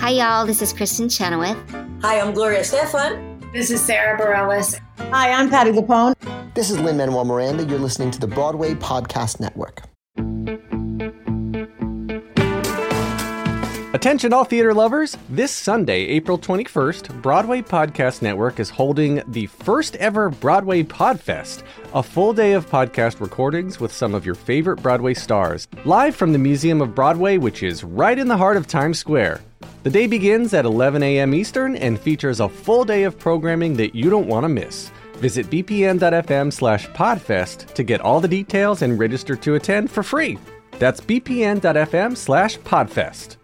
Hi, y'all. This is Kristen Chenoweth. Hi, I'm Gloria Estefan. This is Sarah Bareilles. Hi, I'm Patti LuPone. This is Lin-Manuel Miranda. You're listening to the Broadway Podcast Network. Attention all theater lovers! This Sunday, April 21st, Broadway Podcast Network is holding the first ever Broadway Podfest, a full day of podcast recordings with some of your favorite Broadway stars, live from the Museum of Broadway, which is right in the heart of Times Square. The day begins at 11 a.m. Eastern and features a full day of programming that you don't want to miss. Visit bpn.fm/podfest to get all the details and register to attend for free. That's bpn.fm/podfest.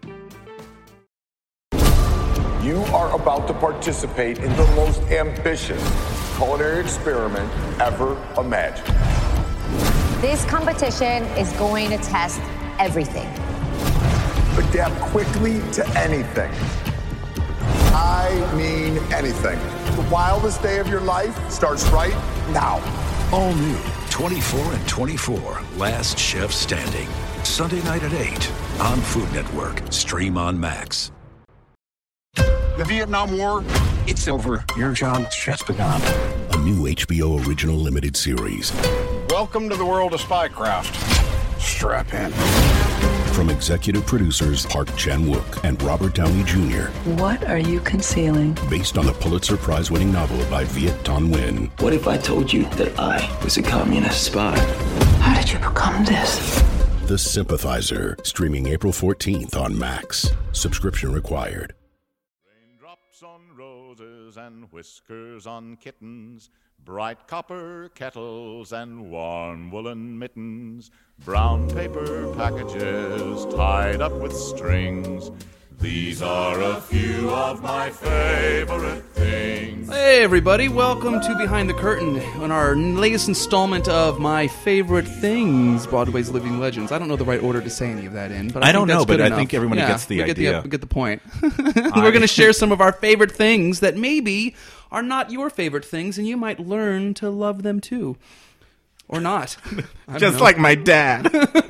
You are about to participate in the most ambitious culinary experiment ever imagined. This competition is going to test everything. Adapt quickly to anything. I mean anything. The wildest day of your life starts right now. All new 24 and 24, Last Chef Standing. Sunday night at 8 on Food Network. Stream on Max. The Vietnam War, It's over. Your job just begun. A new HBO original limited series. welcome to the world of spycraft. Strap in. From executive producers Park Chan-wook and Robert Downey Jr. What are you concealing? Based on the Pulitzer Prize-winning novel by Viet Thanh Nguyen. What if I told you that I was a communist spy? How did you become this? The Sympathizer. Streaming April 14th on Max. Subscription required. Raindrops on roses and whiskers on kittens, bright copper kettles and warm woolen mittens, brown paper packages tied up with strings. These are a few of my favorite things. Hey everybody, welcome to Behind the Curtain on our latest installment of My Favorite Things, Broadway's Living Legends. I don't know the right order to say any of that in, but I don't know, but enough. I think everybody gets the idea. We get the point. We're going to share some of our favorite things that maybe are not your favorite things, and you might learn to love them too. Or not. Just like my dad.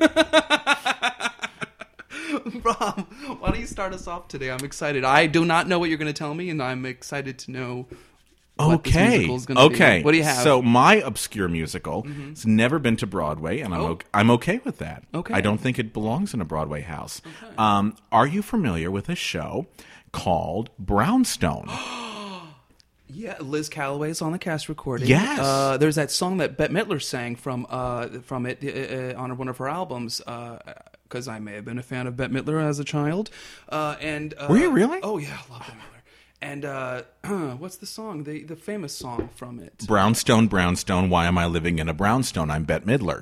Rob, why don't you start us off today? I'm excited. I do not know what you're going to tell me, and I'm excited to know what this musical is going to be. What do you have? So my obscure musical has never been to Broadway, and I'm okay with that. Okay. I don't think it belongs in a Broadway house. Okay. Are you familiar with a show called Brownstone? Yeah, Liz Callaway's on the cast recording. Yes. There's that song that Bette Midler sang from it on one of her albums, because I may have been a fan of Bette Midler as a child. Were you really? Oh, yeah, I love Bette Midler. And what's the song? The famous song from it? Brownstone, Brownstone, why am I living in a brownstone? I'm Bette Midler.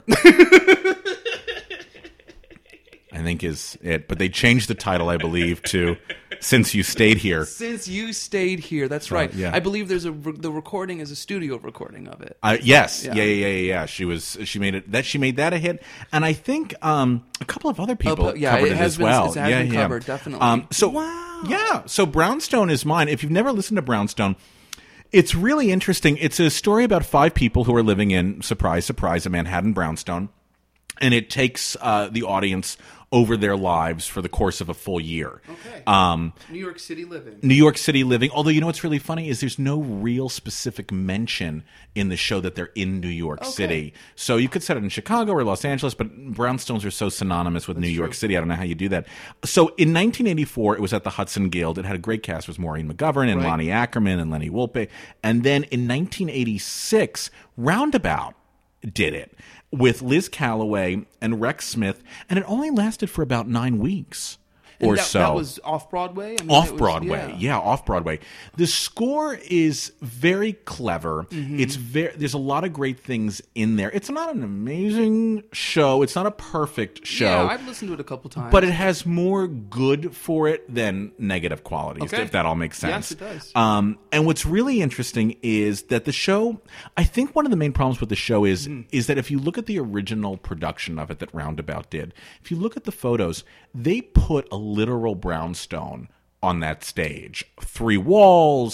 I think is it. But they changed the title, I believe, to Since You Stayed Here. Since You Stayed Here. That's right. Yeah. I believe the recording is a studio recording of it. Yes. Yeah. She made that a hit. And I think a couple of other people covered it as well. It has been covered, definitely. Wow. Yeah. So Brownstone is mine. If you've never listened to Brownstone, it's really interesting. It's a story about 5 people who are living in, surprise, surprise, a Manhattan brownstone. And it takes the audience over their lives for the course of a full year. Okay. New York City living. New York City living. Although, you know what's really funny is there's no real specific mention in the show that they're in New York City. So you could set it in Chicago or Los Angeles, but brownstones are so synonymous with New York City. I don't know how you do that. So in 1984, it was at the Hudson Guild. It had a great cast. It was Maureen McGovern and Lonnie Ackerman and Lenny Wolpe. And then in 1986, Roundabout did it with Liz Callaway and Rex Smith, and it only lasted for about 9 weeks or so. That was off-Broadway? Off-Broadway, yeah, off-Broadway. The score is very clever. Mm-hmm. There's a lot of great things in there. It's not an amazing show. It's not a perfect show. Yeah, I've listened to it a couple times. But it has more good for it than negative qualities, if that all makes sense. Yes, it does. And what's really interesting is that the show, I think one of the main problems with the show is that if you look at the original production of it that Roundabout did, if you look at the photos, they put a literal brownstone on that stage. 3 walls,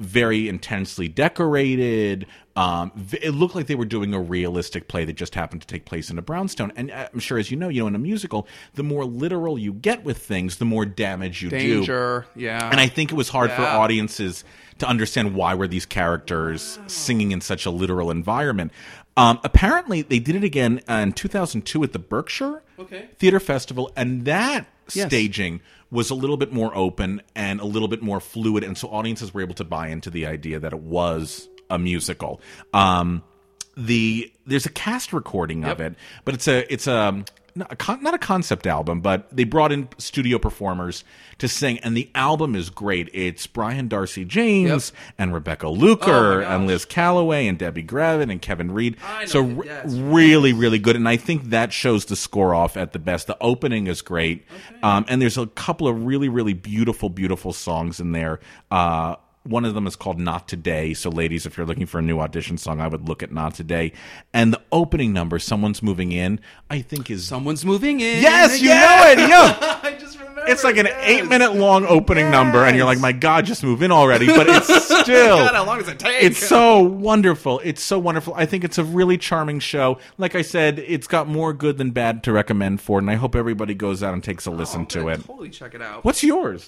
very intensely decorated. It looked like they were doing a realistic play that just happened to take place in a brownstone. And I'm sure, as you know, in a musical, the more literal you get with things, the more damage you do. Danger, yeah. And I think it was hard for audiences to understand why were these characters singing in such a literal environment. Apparently, they did it again in 2002 at the Berkshire Theater Festival, and that staging was a little bit more open and a little bit more fluid, and so audiences were able to buy into the idea that it was a musical. There's a cast recording of it, but it's not a concept album, but they brought in studio performers to sing, and the album is great. It's Brian Darcy James and Rebecca Luker and Liz Calloway and Debbie Gravin and Kevin Reed. So really, really good, and I think that shows the score off at the best. The opening is great, and there's a couple of really, really beautiful, beautiful songs in there. One of them is called Not Today. So, ladies, if you're looking for a new audition song, I would look at Not Today. And the opening number, Someone's Moving In, I think is... Someone's Moving In. Yes, you know it. Yeah. I just remember. It's like an 8-minute long opening number, and you're like, my God, just move in already. But it's still... God, how long does it take? It's so wonderful. It's so wonderful. I think it's a really charming show. Like I said, it's got more good than bad to recommend for it, and I hope everybody goes out and takes a listen to it. Totally check it out. What's yours?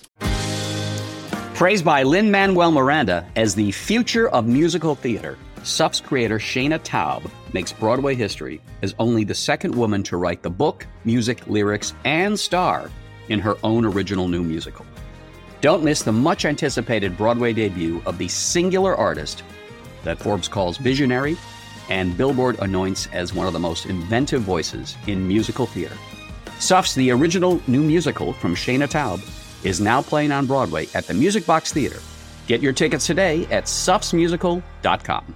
Praised by Lin-Manuel Miranda as the future of musical theater, SUP's creator Shayna Taub makes Broadway history as only the second woman to write the book, music, lyrics, and star in her own original new musical. Don't miss the much-anticipated Broadway debut of the singular artist that Forbes calls visionary and Billboard anoints as one of the most inventive voices in musical theater. SUP's The Original New Musical from Shayna Taub is now playing on Broadway at the Music Box Theater. Get your tickets today at supsmusical.com.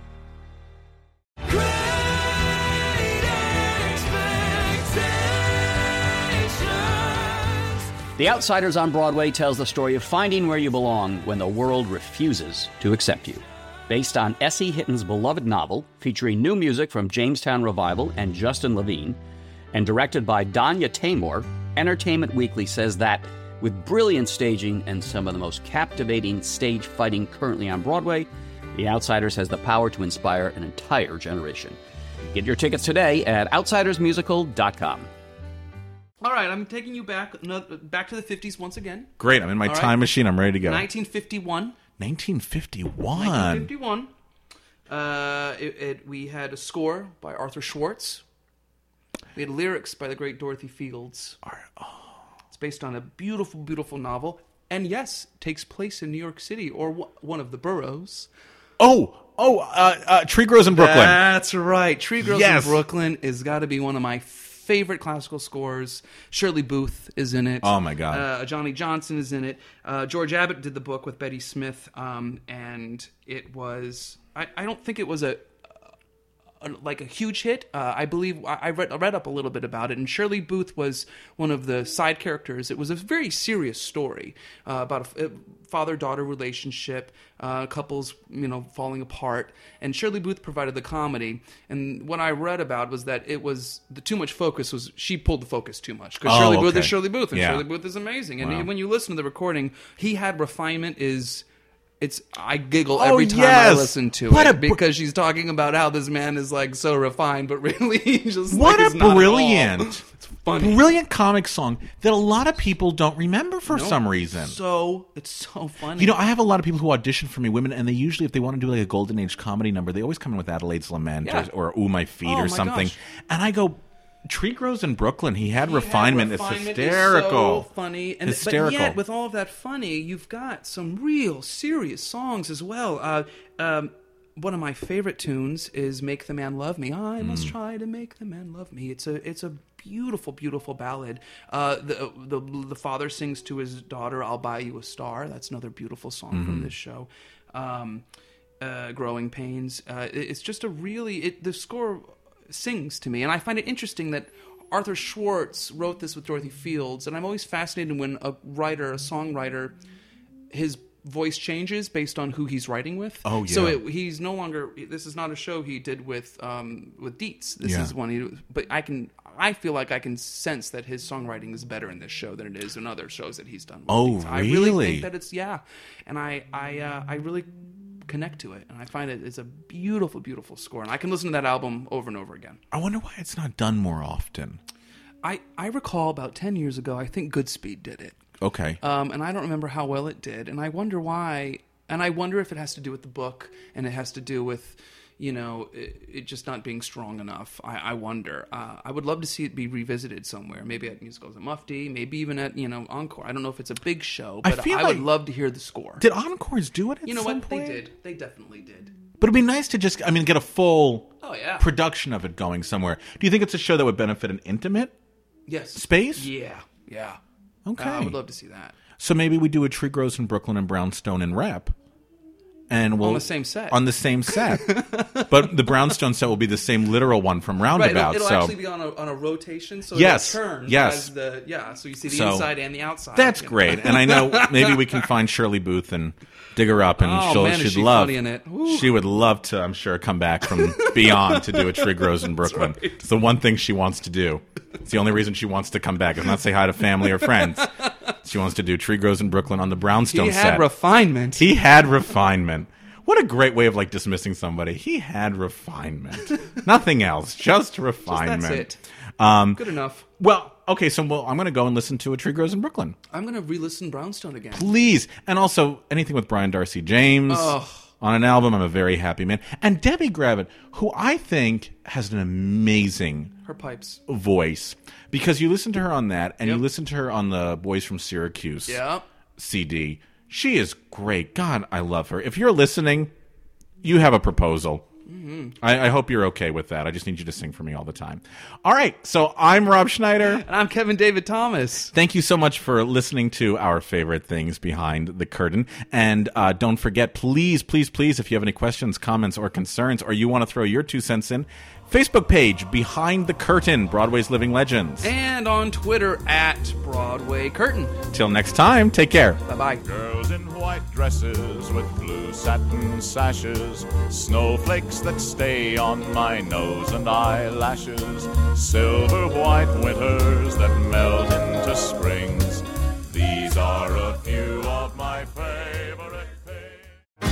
The Outsiders on Broadway tells the story of finding where you belong when the world refuses to accept you. Based on S.E. Hitton's beloved novel, featuring new music from Jamestown Revival and Justin Levine, and directed by Danya Taymor, Entertainment Weekly says that with brilliant staging and some of the most captivating stage fighting currently on Broadway, The Outsiders has the power to inspire an entire generation. Get your tickets today at outsidersmusical.com. All right, I'm taking you back to the 50s once again. Great, I'm in my time machine. I'm ready to go. 1951. 1951. We had a score by Arthur Schwartz. We had lyrics by the great Dorothy Fields. It's based on a beautiful, beautiful novel. And yes, takes place in New York City, or one of the boroughs. Tree Grows in Brooklyn. That's right. Tree Grows in Brooklyn has got to be one of my favorite classical scores. Shirley Booth is in it. Oh, my God. Johnny Johnson is in it. George Abbott did the book with Betty Smith, and it was... I don't think it was a huge hit. I believe I read up a little bit about it, and Shirley Booth was one of the side characters. It was a very serious story about a father-daughter relationship, couples falling apart, and Shirley Booth provided the comedy. And what I read about was that it was too much focus. She pulled the focus too much because Shirley Booth is Shirley Booth, and Shirley Booth is amazing. And when you listen to the recording, he had refinement I giggle every time I listen to it because she's talking about how this man is like so refined, but really he's just brilliant, it's funny, brilliant comic song that a lot of people don't remember for some reason. It's so funny. I have a lot of people who audition for me, women, and they usually, if they want to do like a golden age comedy number, they always come in with Adelaide's Lament or Ooh My Feet or something, and I go, Tree Grows in Brooklyn. He had refinement. It's hysterical. It's so funny. Hysterical. But yet, with all of that funny, you've got some real serious songs as well. One of my favorite tunes is "Make the Man Love Me." I must try to make the man love me. It's a beautiful, beautiful ballad. The father sings to his daughter, "I'll buy you a star." That's another beautiful song from this show. Growing Pains. It's just the score sings to me, and I find it interesting that Arthur Schwartz wrote this with Dorothy Fields, and I'm always fascinated when a songwriter, his voice changes based on who he's writing with. Oh yeah. So he's no longer. This is not a show he did with Dietz. This is one but I feel like I can sense that his songwriting is better in this show than it is in other shows that he's done. Oh, I really think that it's and I really connect to it, and I find it's a beautiful, beautiful score, and I can listen to that album over and over again. I wonder why it's not done more often. I recall about 10 years ago, I think Goodspeed did it. Okay. And I don't remember how well it did, and I wonder why, and I wonder if it has to do with the book, and it has to do with, it just not being strong enough. I wonder. I would love to see it be revisited somewhere, maybe at Musicals at Mufti, maybe even at, Encore. I don't know if it's a big show, but I would love to hear the score. Did Encores do it at some point? You know what? They did. They definitely did. But it'd be nice to just, get a full production of it going somewhere. Do you think it's a show that would benefit an intimate space? Yeah. Okay. I would love to see that. So maybe we do a Tree Grows in Brooklyn and Brownstone in Rep. And we'll, on the same set. But the Brownstone set will be the same literal one from Roundabout. Right, it'll actually be on a rotation, so yes, it'll turn. Yes. So you see the inside and the outside. That's great. And I know maybe we can find Shirley Booth and dig her up, and she'd love. Funny in it. She would love to, I'm sure, come back from beyond to do a Tree Grows in Brooklyn. Right. It's the one thing she wants to do. It's the only reason she wants to come back. Is not say hi to family or friends. She wants to do Tree Grows in Brooklyn on the Brownstone set. He had refinement. He had refinement. What a great way of dismissing somebody. He had refinement. Nothing else. Just refinement. Just that's it. Good enough. Well, okay, so I'm going to go and listen to A Tree Grows in Brooklyn. I'm going to re-listen Brownstone again. Please. And also, anything with Brian Darcy James on an album, I'm a very happy man. And Debbie Gravitt, who I think has an amazing her pipes voice. Because you listen to her on that, and you listen to her on the Boys from Syracuse CD. She is great. God, I love her. If you're listening, you have a proposal. Mm-hmm. I hope you're okay with that. I just need you to sing for me all the time. All right, so I'm Rob Schneider. And I'm Kevin David Thomas. Thank you so much for listening to our favorite things behind the curtain. And don't forget, please, please, please, if you have any questions, comments, or concerns, or you want to throw your 2 cents in, Facebook page, Behind the Curtain, Broadway's Living Legends. And on Twitter, at Broadway Curtain. Till next time, take care. Bye-bye. Girls in white dresses with blue satin sashes, snowflakes that stay on my nose and eyelashes, silver white winters that melt into springs. These are a few of my favorite things.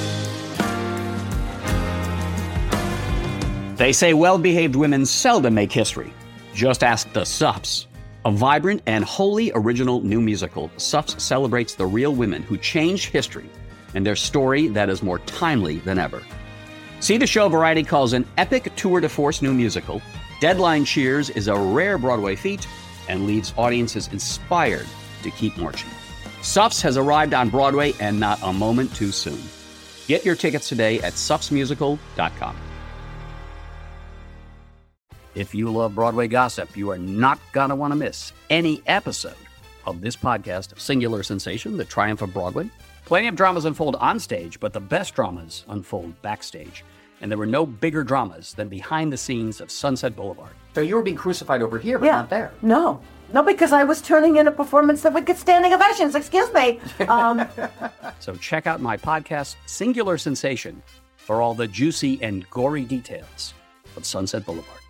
They say well-behaved women seldom make history. Just ask the Suffs. A vibrant and wholly original new musical, Suffs celebrates the real women who changed history and their story that is more timely than ever. See the show Variety calls an epic tour de force new musical. Deadline cheers is a rare Broadway feat and leaves audiences inspired to keep marching. Suffs has arrived on Broadway and not a moment too soon. Get your tickets today at suffsmusical.com. If you love Broadway gossip, you are not going to want to miss any episode of this podcast, Singular Sensation, The Triumph of Broadway. Plenty of dramas unfold on stage, but the best dramas unfold backstage. And there were no bigger dramas than behind the scenes of Sunset Boulevard. So you were being crucified over here, but not there. No, because I was turning in a performance that would get standing ovations. Excuse me. So check out my podcast, Singular Sensation, for all the juicy and gory details of Sunset Boulevard.